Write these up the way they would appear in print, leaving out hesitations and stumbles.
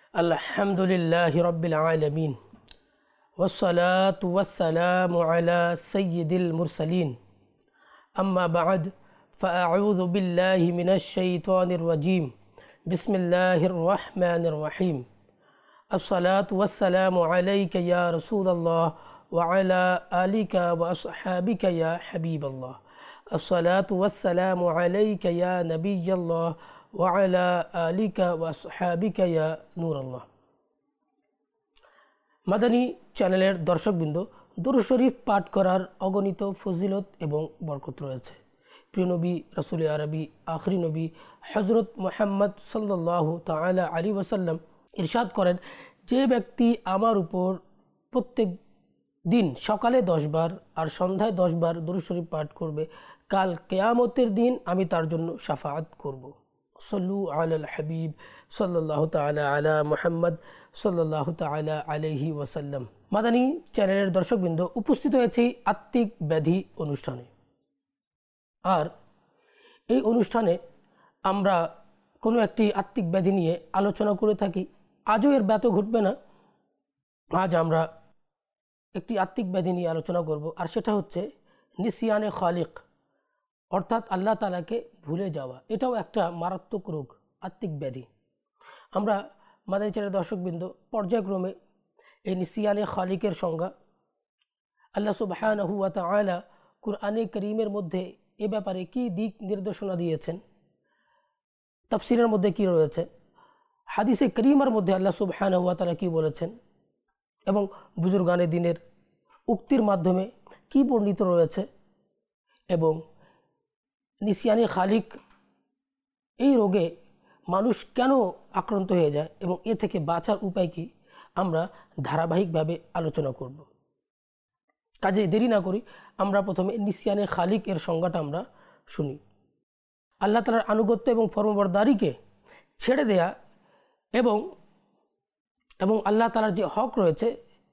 আলহামদুলিল্লাহি রাব্বিল আলামিন ওয়াসসালাতু ওয়াসসালামু আলা সাইয়্যিদিল মুরসালিন আম্মা বা'দ ফাআউযু বিল্লাহি মিনাশ শাইতানির রাজীম বিসমিল্লাহির রহমানির রহিম আসসালাতু ওয়াসসালামু আলাইকা ইয়া রাসূলাল্লাহ ওয়া আলা আলিকা ওয়া আসহাবিকা ইয়া হাবিবাল্লাহ আসসালাতু ওয়াসসালামু আলাইকা ইয়া নাবিয়্যাল্লাহ ওয়া আলা আলিকা ওয়া আসহাবিকা ইয়া নূরাল্লাহ। মাদানী চ্যানেলের দর্শকবৃন্দ, দুরূদ শরীফ পাঠ করার অগণিত ফজিলত এবং বরকত রয়েছে। প্রিয় নবী রাসূল আরবি আখরি নবী হযরত মুহাম্মদ সাল্লাল্লাহু তাআলা আলাইহি ওয়াসাল্লাম ইরশাদ করেন, যে ব্যক্তি আমার উপর প্রত্যেক দিন সকালে 10 বার আর সন্ধ্যায় 10 বার দুরূদ শরীফ পাঠ করবে, কাল কিয়ামতের দিন আমি তার জন্য শাফাআত করব। সল্লু আলাল হাবিব সাল্লাল্লাহু তাআলা আলা মুহাম্মদ সাল্লাল্লাহু তাআলা আলাইহি ওয়াসাল্লাম। মাদানী চ্যানেলের দর্শকবৃন্দ, উপস্থিত হয়েছি আত্মিক ব্যাধি অনুষ্ঠানে। আর এই অনুষ্ঠানে আমরা কোনো একটি আত্মিক ব্যাধি নিয়ে আলোচনা করে থাকি। আজও এর ব্যত ঘটবে না। আজ আমরা একটি আত্মিক ব্যাধি নিয়ে আলোচনা করব, আর সেটা হচ্ছে নিসিয়ানে খালিক, অর্থাৎ আল্লাহ তাআলাকে ভুলে যাওয়া। এটাও একটা মারাত্মক রোগ, আত্মিক ব্যাধি। আমরা মাদানী চ্যানেলের দর্শকবৃন্দ পর্যায়ক্রমে এই নিসিয়ানে খালিকের সংজ্ঞা, আল্লাহ সুবহানাহু ওয়া তাআলা কুরআনে কারীমের মধ্যে এ ব্যাপারে কী দিক নির্দেশনা দিয়েছেন, তাফসীরের মধ্যে কী রয়েছে, হাদিসে কারীমার মধ্যে আল্লাহ সুবহানাহু ওয়া তাআলা কী বলেছেন, এবং বুজুর্গানে দ্বীনের উক্তির মাধ্যমে কী বর্ণিত রয়েছে, এবং নিসিয়ানে খালিক এই রোগে মানুষ কেন আক্রান্ত হয়ে যায় এবং এ থেকে বাঁচার উপায় কি, আমরা ধারাবাহিকভাবে আলোচনা করব। কাজে দেরি না করি, আমরা প্রথমে নিসিয়ানে খালিক এর সংজ্ঞাটা আমরা শুনি। আল্লাহ তাআলার আনুগত্য এবং ফরমাবরদারিকে ছেড়ে দেয়া এবং আল্লাহ তাআলার যে হক রয়েছে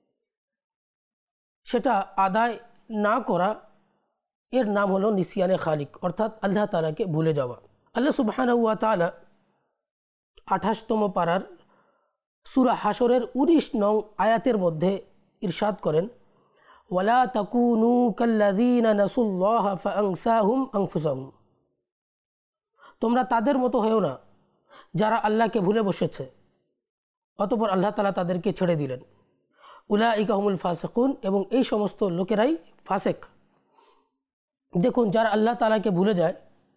সেটা আদায় না করা, এর নাম হলো নিসিয়ানে খালিক, অর্থাৎ আল্লাহ তাআলাকে ভুলে যাওয়া। আল্লাহ সুবহানাহু ওয়া তাআলা 28তম পারার সূরা হাশরের 19 নং আয়াতের মধ্যে ইরশাদ করেন, ওয়ালা তাকুনু কাল্লাযীনা নাসুল্লাহা ফাআনসাহুম আনফুসাহুম, তোমরা তাদের মতো হয়েও না যারা আল্লাহকে ভুলে বসেছে অতঃপর আল্লাহ তাআলা তাদেরকে ছেড়ে দিলেন। উলাইকা হুমুল ফাসিকুন, এবং এই সমস্ত লোকেরাই ফাসেক। দেখুন, যারা আল্লাহ তাআলাকে ভুলে যায়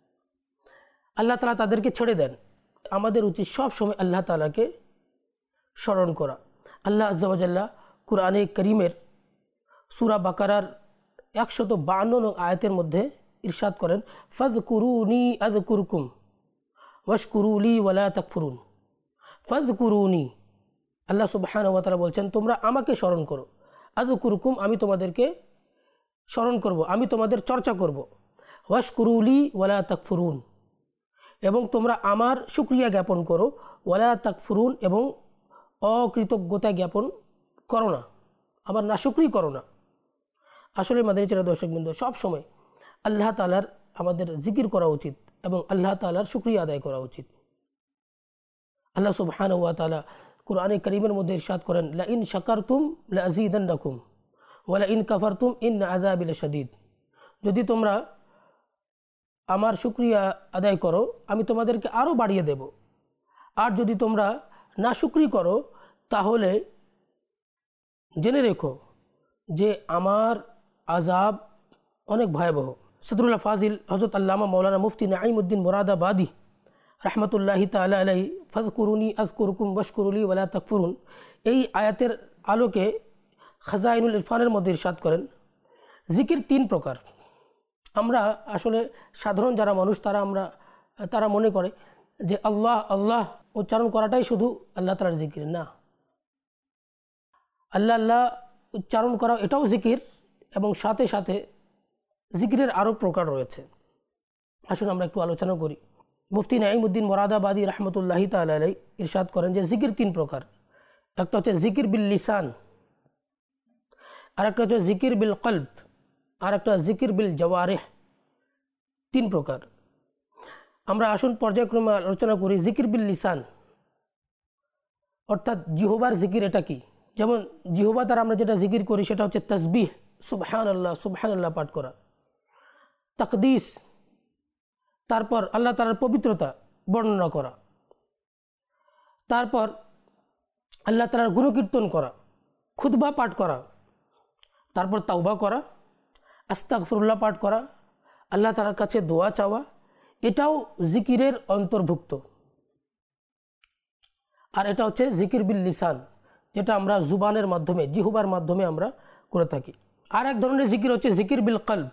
আল্লাহ তাআলা তাদেরকে ছেড়ে দেন। আমাদের উচিত সব সময় আল্লাহ তাআলাকে স্মরণ করা। আল্লাহ আযজা ওয়া জাল্লা কুরআনে কারীমের সূরা বাকারার 152 নং আয়াতের মধ্যে ইরশাদ করেন, ফাযকুরুনি আযকুরকুম ওয়াশকুরু লি ওয়ালা তাকফুরুন। ফাযকুরুনি, আল্লাহ সুবহানাহু ওয়া তাআলা বলছেন, তোমরা আমাকে স্মরণ করো, আযকুরকুম, আমি তোমাদেরকে স্মরণ করব, আমি তোমাদের চর্চা করব, ওয়াশকুরু লি ওয়ালা তাকফুরুন, এবং তোমরা আমার শুকরিয়া জ্ঞাপন করো, ওয়ালা তাকফুরুন, এবং অকৃতজ্ঞতা জ্ঞাপন করো না, আবার নাশুকরি করো না। আসলে মাদানী চ্যানেলের দর্শকবৃন্দ, সবসময় আল্লাহ তাআলার আমাদের জিকির করা উচিত এবং আল্লাহ তাআলার শুকরিয়া আদায় করা উচিত। আল্লাহ সুবহানাহু ওয়া তাআলা কুরআনে কারীমের মধ্যে ইরশাদ করেন, লা ইন শাকারতুম লা আযীদান্নাকুম ওয়া লা ইন কাফারতুম ইন্না আযাবি লাশাদীদ, যদি তোমরা আমার শুকরিয়া আদায় করো আমি তোমাদেরকে আরও বাড়িয়ে দেব, আর যদি তোমরা না শুকরি করো তাহলে জেনে রেখো যে আমার আযাব অনেক ভয়াবহ। সদরুল্লাহ ফাজিল হযরত আল্লামা মাওলানা মুফতি নাঈমউদ্দিন মুরাদাবাদী রাহমাতুল্লাহি তাআলা আলাইহি, ফাযকুরুনি আযকুরকুম ওয়াশকুরুলি ওয়ালা তাকফুরুন, এই আয়াতের আলোকে খাজাইনুল ইরফানের মধ্যে ইরশাদ করেন, জিকির 3 প্রকার। আমরা আসলে সাধারণ যারা মানুষ তারা মনে করে যে আল্লাহ আল্লাহ উচ্চারণ করাটাই শুধু আল্লাহ তাআলার জিকির। না, আল্লাহ আল্লাহ উচ্চারণ করা এটাও জিকির, এবং সাথে সাথে জিকিরের আরও প্রকার রয়েছে। আসুন আমরা একটু আলোচনা করি। মুফতি নাঈমউদ্দিন মুরাদাবাদী রাহমাতুল্লাহি তাআলা আলাইহি ইরশাদ করেন যে জিকির 3 প্রকার। একটা হচ্ছে জিকির বিল লিসান, আর একটা হচ্ছে জিকির বিল কলব, আর একটা জিকির বিল জওয়ারিহ। 3 প্রকার। আমরা আসুন পর্যায়ক্রমে আলোচনা করি। জিকির বিল লিসান অর্থাৎ জিহবার জিকির এটা কি? যেমন জিহবা দ্বারা আমরা যেটা জিকির করি সেটা হচ্ছে তাসবিহ, সুবহানাল্লাহ পাঠ করা, তাকদিস, তারপর আল্লাহ তাআলার পবিত্রতা বর্ণনা করা, তারপর আল্লাহ তাআলার গুণকীর্তন করা, খুতবা পাঠ করা, তারপর তাওবা করা, আস্তাগফিরুল্লাহ পাঠ করা, আল্লাহ তাআলার কাছে দোয়া চাওয়া, এটাও জিকিরের অন্তর্ভুক্ত। আর এটা হচ্ছে জিকির বিল লিসান, যেটা আমরা জুবানের মাধ্যমে, জিহবার মাধ্যমে আমরা করে থাকি। আর এক ধরনের জিকির হচ্ছে জিকির বিল কলব।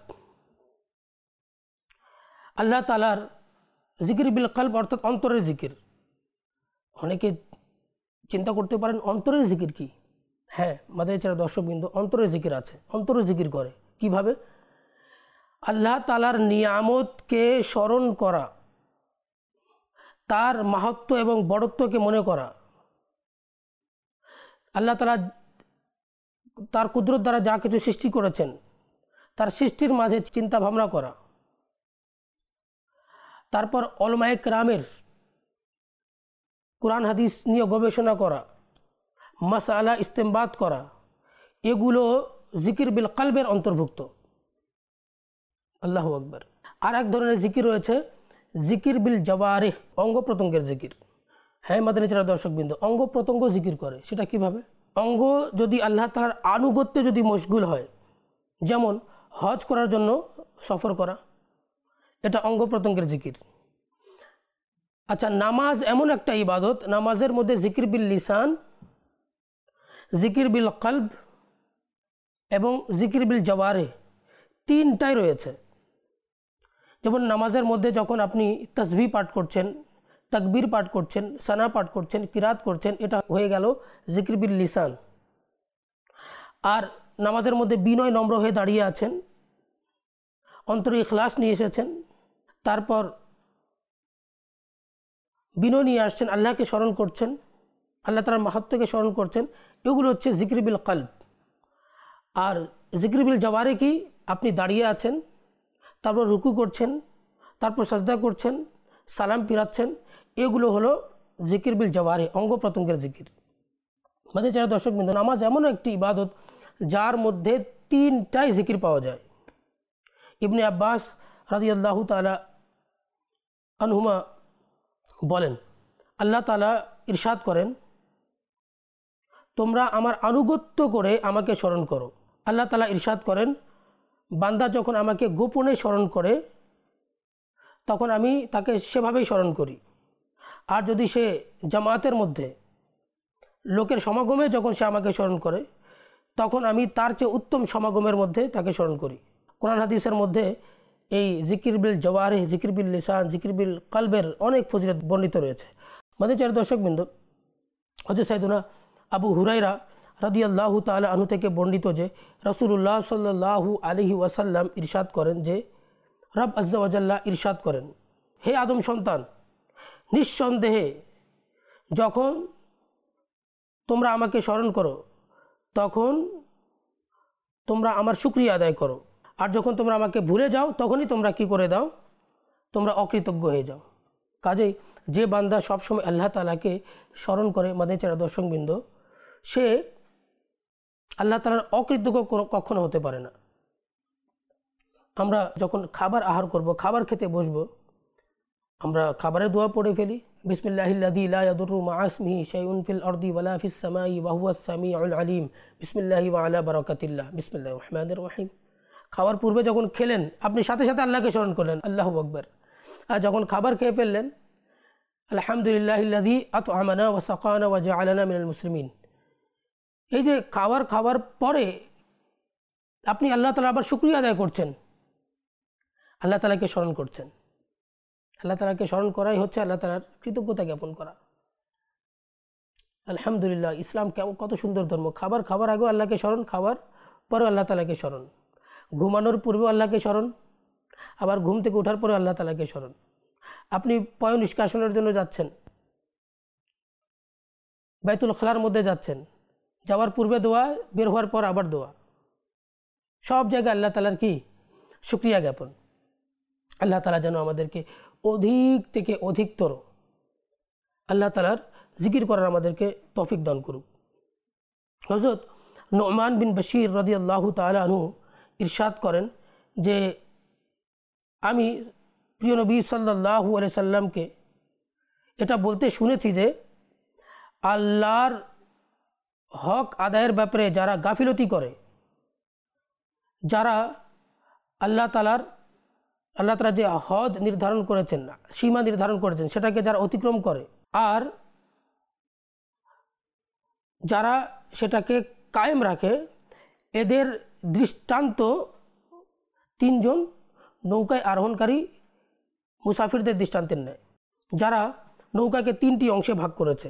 আল্লাহ তাআলার জিকির বিল কলব অর্থাৎ অন্তরের জিকির। অনেকে চিন্তা করতে পারেন অন্তরের জিকির কি? হ্যাঁ, মাদানী চ্যানেলের দর্শকবৃন্দ, অন্তরের জিকির আছে। অন্তরের জিকির করে কিভাবে? আল্লাহ তাআলার নিয়ামতকে স্মরণ করা, তার মাহাত্ম্য এবং বড়ত্বকে মনে করা, আল্লাহ তাআলা তার কুদরত দ্বারা যা কিছু সৃষ্টি করেছেন তার সৃষ্টির মাঝে চিন্তা ভাবনা করা, তারপর উলামায়ে কেরামের কোরআন হাদিস নিয়ে গবেষণা করা, মাসআলা ইস্তেমবাত করা, এগুলো জিকির বিল কলবের অন্তর্ভুক্ত। আল্লাহু আকবার। আর এক ধরনের জিকির রয়েছে জিকির বিল জওয়ারিহ, অঙ্গ প্রত্যঙ্গের জিকির। হ্যাঁ মাদানী চ্যানেলের দর্শকবৃন্দ, অঙ্গ প্রত্যঙ্গ জিকির করে। সেটা কিভাবে? অঙ্গ যদি আল্লাহ তাআলার আনুগত্যে যদি মশগুল হয়, যেমন হজ করার জন্য সফর করা, এটা অঙ্গ প্রত্যঙ্গের জিকির। আচ্ছা, নামাজ এমন একটা ইবাদত, নামাজের মধ্যে জিকির বিল লিসান, জিকির বিল কলব এবং জিকির বিল জওয়ারিহ তিনটাই রয়েছে। যেমন নামাজের মধ্যে যখন আপনি তাসবিহ পাঠ করছেন, তাকবীর পাঠ করছেন, সানা পাঠ করছেন, কিরাত করছেন, এটা হয়ে গেল জিকির বিল লিসান। আর নামাজের মধ্যে বিনয় নম্র হয়ে দাঁড়িয়ে আছেন, অন্তরে ইখলাস নিয়ে এসেছেন, তারপর বিনয় নিয়ে আসছেন, আল্লাহকে স্মরণ করছেন, আল্লাহ তাআলার মাহাত্ম্যকে স্মরণ করছেন, এগুলো হচ্ছে জিকির বিল কলব। আর জিকির বিল জওয়ারিহ কি? আপনি দাঁড়িয়ে আছেন, তারপর রুকু করছেন, তারপর সাজদা করছেন, সালাম ফিরাচ্ছেন, এগুলো হলো জিকির বিল জওয়ারিহ, অঙ্গ প্রত্যঙ্গের জিকির। মাদানী চ্যানেলের দর্শকবৃন্দ, নামাজ এমন একটি ইবাদত যার মধ্যে তিনটাই জিকির পাওয়া যায়। ইবনে আব্বাস রাদিয়াল্লাহু তাআলা আনহুমা বলেন, আল্লাহ তাআলা ইরশাদ করেন, তোমরা আমার আনুগত্য করে আমাকে স্মরণ করো। আল্লাহ তাআলা ইরশাদ করেন, বান্দা যখন আমাকে গোপনে স্মরণ করে তখন আমি তাকে সেভাবেই স্মরণ করি। আর যদি সে জামাতের মধ্যে লোকের সমাগমে যখন সে আমাকে স্মরণ করে তখন আমি তার চেয়ে উত্তম সমাগমের মধ্যে তাকে স্মরণ করি। কোরআন হাদিসের মধ্যে এই জিকির বিল জওয়ারিহ, জিকির বিল লিসান, জিকির বিল কলবের অনেক ফজিলত বর্ণিত রয়েছে। মাদানী চ্যানেলের দর্শকবৃন্দ, হযরত সাইয়েদুনা আবু হুরায়রা রাদিয়াল্লাহু তাআলা আনহু থেকে বর্ণিত যে রাসূলুল্লাহ সাল্লাল্লাহু আলাইহি ওয়াসাল্লাম ইরশাদ করেন যে রব আজ্জা ওয়া জাল্লা ইরশাদ করেন, হে আদম সন্তান, নিঃসন্দেহে যখন তোমরা আমাকে স্মরণ করো তখন তোমরা আমার শুকরিয়া আদায় করো, আর যখন তোমরা আমাকে ভুলে যাও তখনই তোমরা কি করে দাও? তোমরা অকৃতজ্ঞ হয়ে যাও। কাজেই যে বান্দা সবসময় আল্লাহ তাআলাকে স্মরণ করে, মাদানী চ্যানেলের দর্শকবৃন্দ, সে আল্লাহ তাআলার অকৃতজ্ঞ কখনো হতে পারে না। আমরা যখন খাবার আহার করব, খাবার খেতে বসবো, আমরা খাবারের দোয়া পড়ে ফেলি, বিসমিল্লাহিল্লাযী লা ইয়াদুররু মা ইসমিহি শাইউন ফিল আরদি ওয়ালা ফিস সামাই ওয়া হুয়াস সামিউল আলিম, বিসমিল্লাহি ওয়া আলা বারাকাতিল্লাহ, বিসমিল্লাহির রহমানির রহিম। খাওয়ার পূর্বে যখন খেলেন আপনি সাথে সাথে আল্লাহকে স্মরণ করলেন, আল্লাহু আকবার। আর যখন খাবার খেয়ে ফেললেন, আলহামদুলিল্লাহিল্লাযী আত'আমানা ওয়া সাকানা ওয়া জাআলানা মিনাল মুসলিমিন। এই যে খাবার পরে আপনি আল্লাহ তাআলা আবার শুকরিয়া আদায় করছেন, আল্লাহ তাআলাকে স্মরণ করছেন। আল্লাহ তাআলাকে স্মরণ করাই হচ্ছে আল্লাহ তাআলার কৃতজ্ঞতা জ্ঞাপন করা। আলহামদুলিল্লাহ, ইসলাম কেমন কত সুন্দর ধর্ম। খাবার আগেও আল্লাহকে স্মরণ, খাবার পরেও আল্লাহ তাআলাকে স্মরণ, ঘুমানোর পূর্বেও আল্লাহকে স্মরণ, আবার ঘুম থেকে ওঠার পরে আল্লাহ তাআলাকে স্মরণ। আপনি পয় নিষ্কাশনের জন্য যাচ্ছেন, বাইতুল খালার মধ্যে যাচ্ছেন, যাওয়ার পূর্বে দোয়া, বের হওয়ার পর আবার দোয়া, সব জায়গায় আল্লাহ তাআলার কি শুকরিয়া জ্ঞাপন। আল্লাহ তাআলা যেন আমাদেরকে অধিক থেকে অধিকতর আল্লাহ তাআলার জিকির করার আমাদেরকে তৌফিক দান করুক। হযরত নু'মান বিন বশীর রাদিয়াল্লাহু তাআলা আনহু ইরশাদ করেন যে আমি প্রিয় নবী সাল্লাল্লাহু আলাইহি সাল্লামকে এটা বলতে শুনেছি যে আল্লাহর হক আদায়ের ব্যাপারে যারা গাফিলতি করে, যারা আল্লাহ তাআলা যে হদ নির্ধারণ করেছেন, সীমা নির্ধারণ করেছেন, সেটাকে যারা অতিক্রম করে আর যারা সেটাকে কায়েম রাখে, এদের দৃষ্টান্ত 3 জন নৌকায় আরোহণকারী মুসাফিরদের দৃষ্টান্তের ন্যায়, যারা নৌকাকে 3টি অংশে ভাগ করেছে।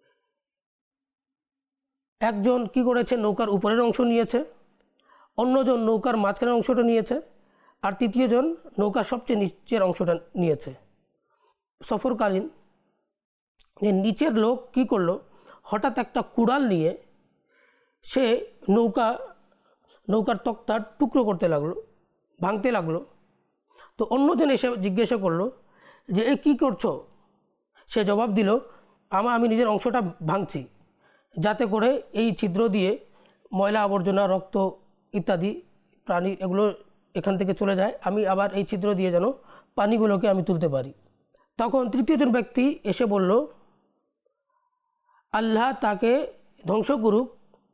একজন কি করেছে, নৌকার উপরের অংশ নিয়েছে, অন্যজন নৌকার মাঝখানের অংশটা নিয়েছে, আর তৃতীয়জন নৌকার সবচেয়ে নিচের অংশটা নিয়েছে। সফরকালীন যে নিচের লোক কি করলো, হঠাৎ একটা কুড়াল নিয়ে সে নৌকার তক্তা টুকরো করতে লাগলো, ভাঙতে লাগলো। তো অন্যজন এসে জিজ্ঞাসা করলো যে এ কী করছো? সে জবাব দিল, আমি নিজের অংশটা ভাঙছি, যাতে করে এই ছিদ্র দিয়ে ময়লা আবর্জনা, রক্ত ইত্যাদি প্রাণী এগুলো এখান থেকে চলে যায়, আমি আবার এই ছিদ্র দিয়ে যেন পানিগুলোকে আমি তুলতে পারি। তখন তৃতীয়জন ব্যক্তি এসে বলল, আল্লাহ তাকে ধ্বংস করুক,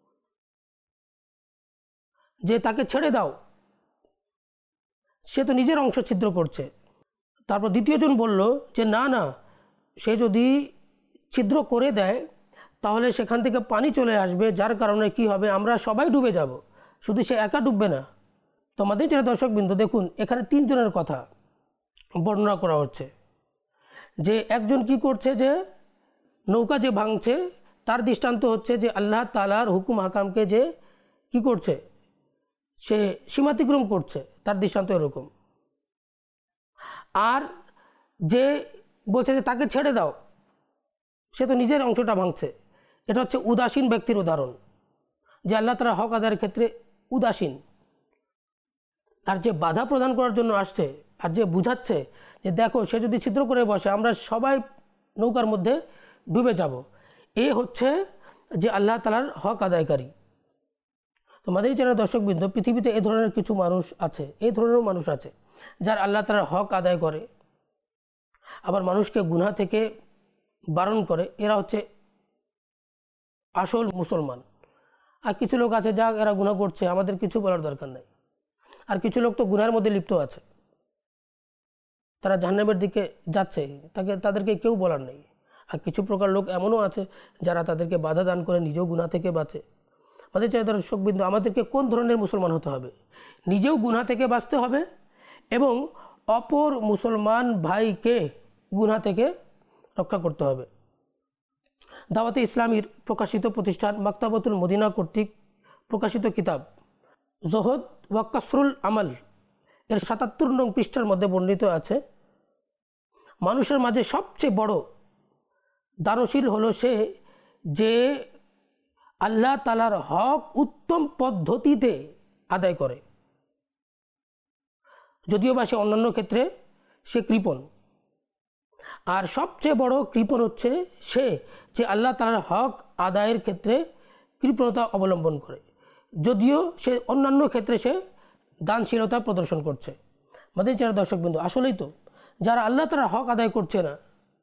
যে তাকে ছেড়ে দাও, সে তো নিজের অংশ ছিদ্র করছে। তারপর দ্বিতীয়জন বলল যে না, সে যদি ছিদ্র করে দেয় তাহলে সেখান থেকে পানি চলে আসবে, যার কারণে কি হবে, আমরা সবাই ডুবে যাব, শুধু সে একা ডুববে না। তোমাদের যারা দর্শকবৃন্দ, দেখুন এখানে 3 জনের কথা বর্ণনা করা হচ্ছে। যে একজন কি করছে, যে নৌকা যে ভাঙছে, তার দৃষ্টান্ত হচ্ছে যে আল্লাহ তাআলার হুকুম হাকামকে যে কি করছে, সে সীমাতিক্রম করছে, তার দৃষ্টান্ত এরকম। আর যে বলছে যে তাকে ছেড়ে দাও, সে তো নিজের অংশটা ভাঙছে। এটা হচ্ছে উদাসীন ব্যক্তির উদাহরণ, যে আল্লাহ তাআলা হক আদায়ের ক্ষেত্রে উদাসীন। আর যে বাধা প্রদান করার জন্য আসছে আর যে বুঝাচ্ছে যে দেখো, সে যদি ছিদ্র করে বসে আমরা সবাই নৌকার মধ্যে ডুবে যাব, এ হচ্ছে যে আল্লাহ তাআলার হক আদায়কারী। তো মাদানী চ্যানেলের দর্শকবৃন্দ, পৃথিবীতে এই ধরনের কিছু মানুষ আছে, এই ধরনের মানুষ আছে যারা আল্লাহ তাআলার হক আদায় করে, আবার মানুষকে গুনাহ থেকে বারণ করে। এরা হচ্ছে আসল মুসলমান। আর কিছু লোক আছে যা এরা গুনাহ করছে, আমাদের কিছু বলার দরকার নাই। আর কিছু লোক তো গুনাহের মধ্যে লিপ্ত আছে, তারা জাহান্নামের দিকে যাচ্ছে, তাদেরকে কেউ বলার নেই। আর কিছু প্রকার লোক এমনও আছে যারা তাদেরকে বাধা দান করে নিজেও গুনাহ থেকে বাঁচে। আমাদের চাই দর্শকবৃন্দ, আমাদেরকে কোন ধরনের মুসলমান হতে হবে? নিজেও গুনাহ থেকে বাঁচতে হবে এবং অপর মুসলমান ভাইকে গুনাহ থেকে রক্ষা করতে হবে। দাওয়াতে ইসলামীর প্রকাশিত প্রতিষ্ঠান মাকতাবাতুল মদিনা কর্তৃক প্রকাশিত কিতাব জোহদ ওয়া কাসরুল আমাল এর ৭৭ নং পৃষ্ঠার মধ্যে বর্ণিত আছে, মানুষের মাঝে সবচেয়ে বড় দানশীল হলো সে যে আল্লাহ তাআলার হক উত্তম পদ্ধতিতে আদায় করে, যদিও বা সে অন্যান্য ক্ষেত্রে সে কৃপণ। আর সবচেয়ে বড় কৃপণ হচ্ছে সে যে আল্লাহ তাআলার হক আদায়ের ক্ষেত্রে কৃপণতা অবলম্বন করে, যদিও সে অন্যান্য ক্ষেত্রে সে দানশীলতা প্রদর্শন করছে। মাদানী চ্যানেলের দর্শকবৃন্দ, আসলেই তো যারা আল্লাহ তাআলার হক আদায় করছে না,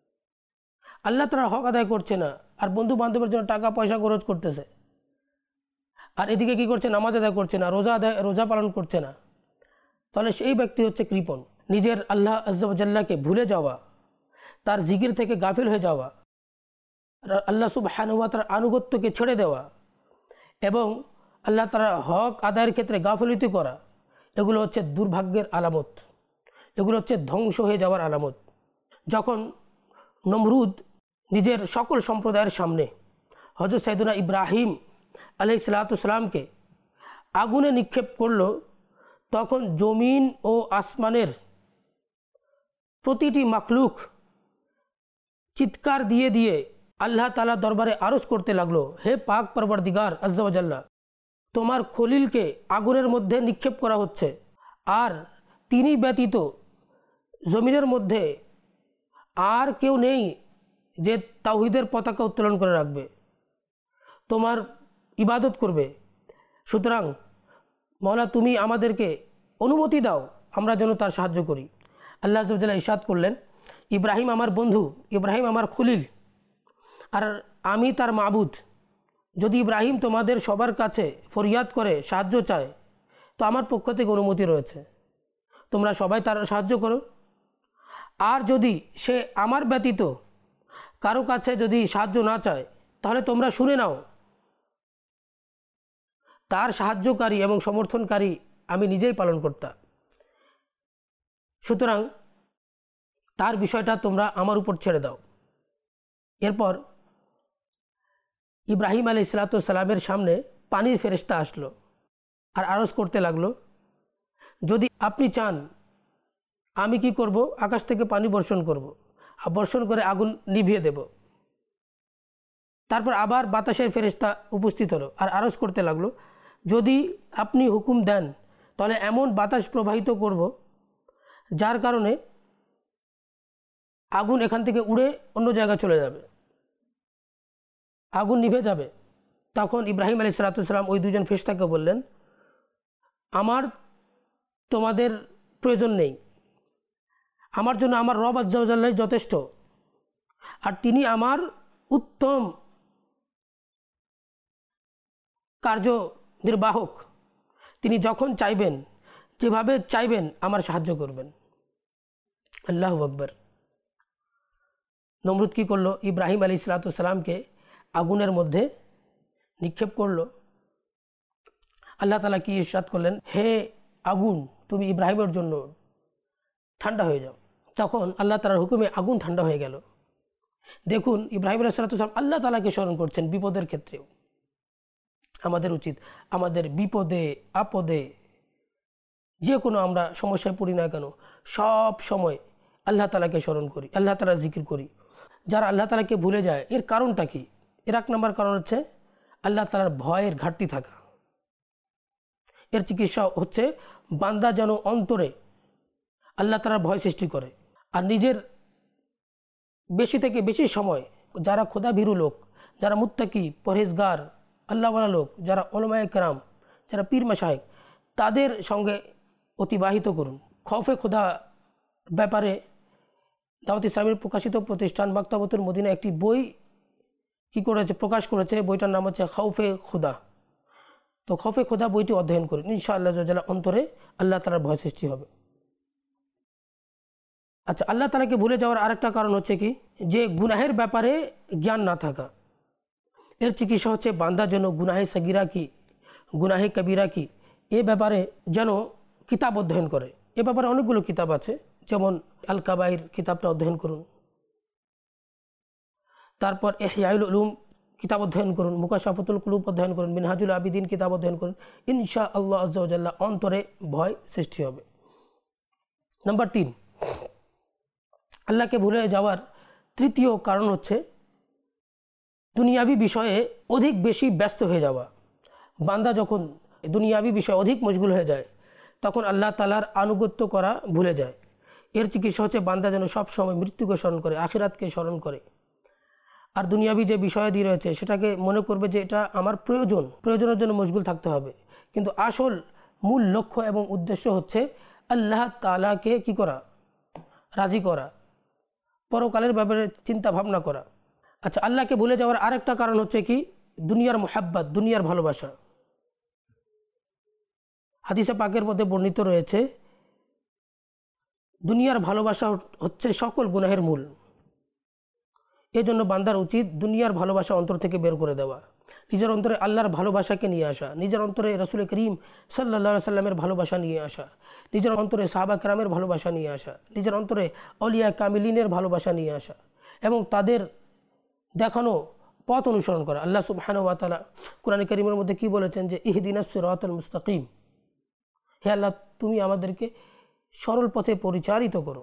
আর বন্ধু বান্ধবের জন্য টাকা পয়সা খরচ করতেছে, আর এদিকে কি করছে, নামাজ আদায় করছে না, রোজা পালন করছে না, তাহলে সেই ব্যক্তি হচ্ছে কৃপণ। নিজের আল্লাহ আজ্জা ওয়া জাল্লাকে ভুলে যাওয়া, তার জিকির থেকে গাফিল হয়ে যাওয়া, আল্লাহ সুবহানাহু ওয়া তাআলার আনুগত্যকে ছেড়ে দেওয়া এবং আল্লাহ তাআলার হক আদায়ের ক্ষেত্রে গাফিলতি করা, এগুলো হচ্ছে দুর্ভাগ্যের আলামত, এগুলো হচ্ছে ধ্বংস হয়ে যাওয়ার আলামত। যখন নমরুদ নিজের সকল সম্প্রদায়ের সামনে হযরত সাইয়েদনা ইব্রাহিম আলাইহিস সালামকে আগুনে নিক্ষেপ করল, তখন জমিন ও আসমানের প্রতিটি মাখলুক চিৎকার দিয়ে দিয়ে আল্লাহ তাআলার দরবারে আরজ করতে লাগলো, হে পাক পরবর্তীগার আজ্জা ওয়া জাল্লা, তোমার খলিলকে আগুনের মধ্যে নিক্ষেপ করা হচ্ছে, আর তিনি ব্যতীত জমিনের মধ্যে আর কেউ নেই যে তাওহীদের পতাকা উত্তোলন করে রাখবে, তোমার ইবাদত করবে। সুতরাং মওলা তুমি আমাদেরকে অনুমতি দাও আমরা যেন তার সাহায্য করি। আল্লাহ আযজা ওয়া জাল্লা ইরশাদ করলেন, ইব্রাহিম আমার বন্ধু, ইব্রাহিম আমার খলিল, আর আমি তার মাবুদ। যদি ইব্রাহিম তোমাদের সবার কাছে ফরিয়াদ করে সাহায্য চায় তো আমার পক্ষ থেকে অনুমতি রয়েছে, তোমরা সবাই তার সাহায্য করো। আর যদি সে আমার ব্যতীত কারো কাছে যদি সাহায্য না চায় তাহলে তোমরা শুনে নাও, তার সাহায্যকারী এবং সমর্থনকারী আমি নিজেই পালন কর্তা। সুতরাং তার বিষয়টা তোমরা আমার উপর ছেড়ে দাও। এরপর ইব্রাহিম আলাইহিসসালামের সামনে পানির ফেরেশতা আসলো আর আরজ করতে লাগলো, যদি আপনি চান আমি কি করব, আকাশ থেকে পানি বর্ষণ করব, আর বর্ষণ করে আগুন নিভিয়ে দেব। তারপর আবার বাতাসের ফেরেশতা উপস্থিত হলো আর আরজ করতে লাগলো, যদি আপনি হুকুম দেন তাহলে এমন বাতাস প্রবাহিত করব যার কারণে আগুন এখান থেকে উড়ে অন্য জায়গায় চলে যাবে, আগুন নিভে যাবে। তখন ইব্রাহিম আলাইহিসসালাম ওই দুজন ফেরেশতাকে বললেন, আমার তোমাদের প্রয়োজন নেই, আমার জন্য আমার রব আযজা ওয়া জাল্লাই যথেষ্ট, আর তিনি আমার উত্তম কার্য নির্বাহক। তিনি যখন চাইবেন যেভাবে চাইবেন আমার সাহায্য করবেন। আল্লাহু আকবার। নমরুদ কী করলো, ইব্রাহিম আলাইহিসসালামকে আগুনের মধ্যে নিক্ষেপ করলো। আল্লাহ তাআলা কি ইরশাদ করলেন, হে আগুন তুমি ইব্রাহিমের জন্য ঠান্ডা হয়ে যাও। তখন আল্লাহ তাআলার হুকুমে আগুন ঠান্ডা হয়ে গেল। দেখুন ইব্রাহিম আলাইহিসসালাম আল্লাহ তাআলাকে স্মরণ করছেন বিপদের ক্ষেত্রেও। আমাদের উচিত আমাদের বিপদে আপদে যে কোনো আমরা সমস্যায় পড়ি না কেন সব সময় আল্লাহ তাআলাকে স্মরণ করি, আল্লাহ তাআলার জিকির করি। যারা আল্লাহ তাআলাকে ভুলে যায় এর কারণটা কি? এর এক নম্বর কারণ হচ্ছে আল্লাহ তাআলার ভয়ের ঘাটতি থাকা। এর চিকিৎসা হচ্ছে বান্দা যেন অন্তরে আল্লাহ তাআলার ভয় সৃষ্টি করে, আর নিজের বেশি থেকে বেশি সময় যারা খোদাভীরু লোক, যারা মুত্তাকি পরহেজগার আল্লাহওয়ালা লোক, যারা উলামায়ে কেরাম, যারা পীর মাশায়েখ, তাদের সঙ্গে অতিবাহিত করুন। খৌফে খোদা ব্যাপারে দাওয়াত ইসলামের প্রকাশিত প্রতিষ্ঠান মাকতাবাতুল মদিনা একটি বই কি করেছে, প্রকাশ করেছে। বইটার নাম হচ্ছে খৌফে খুদা। তো খৌফে খুদা বইটি অধ্যয়ন করুন, ইনশাআল্লাহ আল্লাহ অন্তরে আল্লাহ তাআলার ভয় সৃষ্টি হবে। আচ্ছা, আল্লাহ তাআলাকে ভুলে যাওয়ার আরেকটা কারণ হচ্ছে কি, যে গুনাহের ব্যাপারে জ্ঞান না থাকা। এর চিকিৎসা হচ্ছে বান্দা যেন গুনাহে সগীরা কি গুনাহে কবিরা কি এ ব্যাপারে যেন কিতাব অধ্যয়ন করে। এ ব্যাপারে অনেকগুলো কিতাব আছে, যেমন আল কাবাইর কিতাবটা অধ্যয়ন করুন, তারপর ইহয়াউল উলুম কিতাব অধ্যয়ন করুন, মুকাশাফাতুল কুলুব অধ্যয়ন করুন, মিনহাজুল আবিদিন কিতাব অধ্যয়ন করুন। ইনশাআল্লাহ আযজা ওয়া জাল্লা অন্তরে ভয় সৃষ্টি হবে। নাম্বার 3, আল্লাহকে ভুলে যাওয়ার তৃতীয় কারণ হচ্ছে দুনিয়াবি বিষয়ে অধিক বেশি ব্যস্ত হয়ে যাওয়া। বান্দা যখন দুনিয়াবি বিষয়ে অধিক মশগুল হয়ে যায় তখন আল্লাহ তাআলার আনুগত্য করা ভুলে যায়। এর চিকিৎসা হচ্ছে বান্দা যেন সব সময় মৃত্যুকে স্মরণ করে, আখিরাতকে স্মরণ করে, আর দুনিয়াবি যে বিষয়াদি রয়েছে সেটাকে মনে করবে যে এটা আমার প্রয়োজনের জন্য মশগুল থাকতে হবে। কিন্তু আসল মূল লক্ষ্য এবং উদ্দেশ্য হচ্ছে আল্লাহ তাআলাকে কি করা, রাজি করা, পরকালের ব্যাপারে চিন্তা ভাবনা করা। আচ্ছা, আল্লাহকে ভুলে যাওয়ার আরেকটা কারণ হচ্ছে কি, দুনিয়ার মোহাব্বত, দুনিয়ার ভালোবাসা। হাদিসে পাকের মধ্যে বর্ণিত রয়েছে দুনিয়ার ভালোবাসা হচ্ছে সকল গুনাহের মূল। এজন্য বান্দার উচিত দুনিয়ার ভালোবাসা অন্তর থেকে বের করে দেওয়া, নিজের অন্তরে আল্লাহর ভালোবাসাকে নিয়ে আসা, নিজের অন্তরে রাসূল করিম সাল্লাল্লাহু আলাইহি সাল্লামের ভালোবাসা নিয়ে আসা, নিজের অন্তরে সাহাবা কেরামের ভালোবাসা নিয়ে আসা, নিজের অন্তরে আউলিয়া কামিলিনের ভালোবাসা নিয়ে আসা এবং তাদের দেখানো পথ অনুসরণ করা। আল্লাহ সুবহানাহু ওয়া তাআলা কোরআনে কারীমের মধ্যে কি বলেছেন যে ইহদিনাস সিরাতাল মুস্তাকিম, হে আল্লাহ তুমি আমাদেরকে সরল পথে পরিচালিত করো।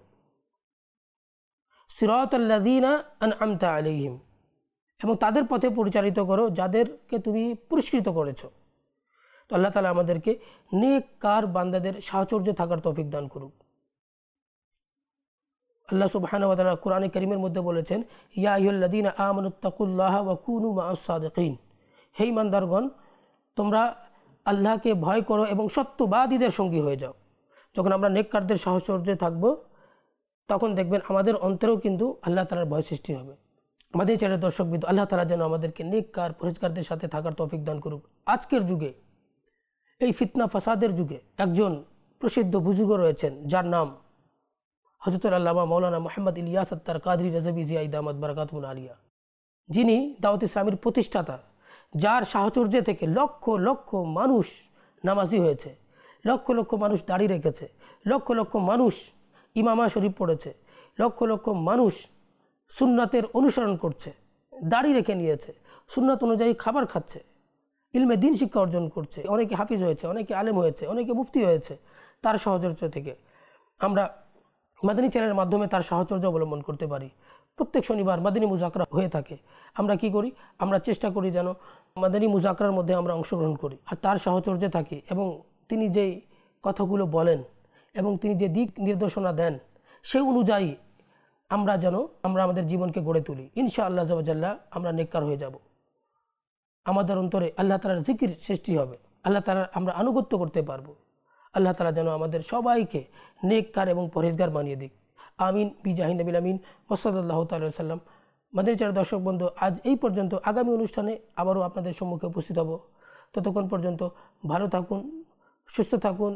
সিরাতাল্লাযীনা আনআমতা আলাইহিম, এবং তাদের পথে পরিচালিত করো যাদেরকে তুমি পুরস্কৃত করেছো। তো আল্লাহ তাআলা আমাদেরকে নেককার বান্দাদের সাহচর্য থাকার তৌফিক দান করুক। আল্লাহ সুবহানাহু ওয়া তাআলা কোরআনে কারীমের মধ্যে বলেছেন, ইয়া আইয়ুহাল্লাযীনা আমানুত্তাকুল্লাহা ওয়া কুনু মাআস সাদিকিন, হে ঈমানদারগণ তোমরা আল্লাহকে ভয় করো এবং সত্যবাদীদের সঙ্গী হয়ে যাও। যখন আমরা নেককারদের সাহচর্যে থাকব তখন দেখবেন আমাদের অন্তরেও কিন্তু আল্লাহ তাআলার ভয় সৃষ্টি হবে। আমাদের চ্যানেলের দর্শকবৃন্দ, আল্লাহ তাআলা যেন আমাদেরকে নেককার পরহেজগারদের সাথে থাকার তৌফিক দান করুক। আজকের যুগে, এই ফিতনা ফাসাদের যুগে একজন প্রসিদ্ধ বুজুর্গ রয়েছেন যার নাম হযরত আল্লামা মাওলানা মুহাম্মদ ইলিয়াস আত্তার কাদরি রাযভী জিয়া দামাত বারাকাতুহুল আলিয়া, যিনি দাওয়াত ইসলামের প্রতিষ্ঠাতা, যার সাহচর্য থেকে লক্ষ লক্ষ মানুষ নামাজি হয়েছে, লক্ষ লক্ষ মানুষ দাড়ি রেখেছে, লক্ষ লক্ষ মানুষ ইমামা শরীফ পড়েছে, লক্ষ লক্ষ মানুষ সুন্নাতের অনুসরণ করছে, দাড়ি রেখে নিয়েছে, সুন্নাত অনুযায়ী খাবার খাচ্ছে, ইলমে দিন শিক্ষা অর্জন করছে, অনেকে হাফিজ হয়েছে, অনেকে আলেম হয়েছে, অনেকে মুফতি হয়েছে। তার সাহচর্য থেকে আমরা মাদানী চ্যানেলের মাধ্যমে তার সাহচর্য অবলম্বন করতে পারি। প্রত্যেক শনিবার মাদানী মুজাকরা হয়ে থাকে। আমরা কি করি? আমরা চেষ্টা করি যেন মাদানী মুজাকরার মধ্যে আমরা অংশগ্রহণ করি আর তার সাহচর্যে থাকি, এবং তিনি যেই কথাগুলো বলেন এবং তিনি যে দিক নির্দেশনা দেন সেই অনুযায়ী আমরা আমাদের জীবনকে গড়ে তুলি। ইনশাআল্লাহ আল্লাহ জাল্লা আমরা নেককার হয়ে যাব। আমাদের অন্তরে আল্লাহ তাআলার জিকির সৃষ্টি হবে, আল্লাহ তাআলার আমরা আনুগত্য করতে পারবো। আল্লাহ তাআলা যেন আমাদের সবাইকে নেককার এবং পরহেজগার বানিয়ে দিক। আমিন বিজাহি নবিল আমিন ওয়া সাল্লাল্লাহু তাআলা আলাইহি ওয়াসাল্লাম। মাদানী চ্যানেলের দর্শক বন্ধু, আজ এই পর্যন্ত। আগামী অনুষ্ঠানে আবারও আপনাদের সম্মুখে উপস্থিত হব। ততক্ষণ পর্যন্ত ভালো থাকুন, সুস্থ থাকুন,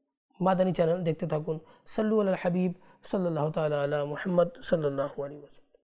মাদানী চ্যানেল দেখতে থাকুন। সাল্লু আলাল হাবিব সাল্লাল্লাহু তাআলা আলা মুহাম্মদ সাল্লাল্লাহু আলাইহি ওয়াসাল্লাম।